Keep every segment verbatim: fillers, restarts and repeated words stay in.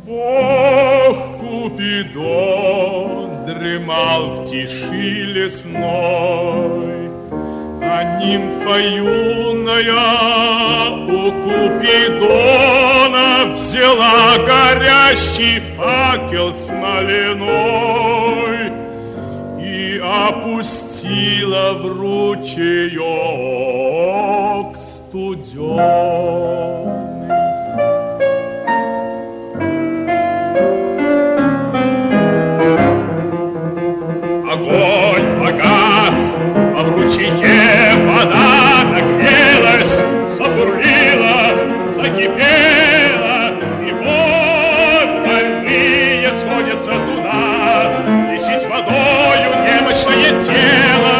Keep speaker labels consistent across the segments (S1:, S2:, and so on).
S1: Ох, Купидон дремал в тиши лесной, а нимфа юная у Купидона взяла горящий факел смоляной и опустила в ручеек студеный. Огонь погас, а в ручейке вода нагрелась, забурлила, закипела, и вот больные сходятся туда лечить водою немощное тело.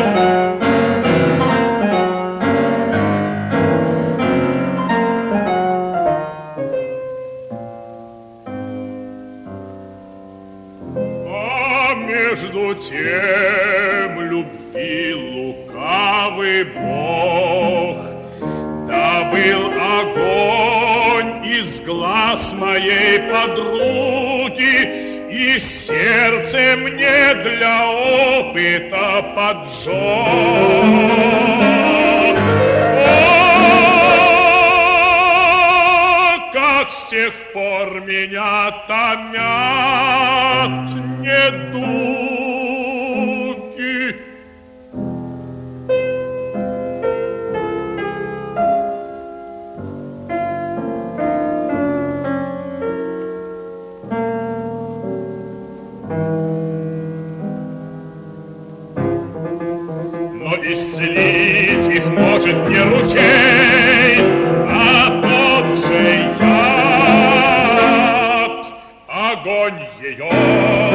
S1: Между тем любви лукавый Бог добыл огонь из глаз моей подруги и сердце мне для опыта поджег. О, как с тех пор меня томят недуги. Но исцелить их может не ручей, а тот же яд, огонь ее.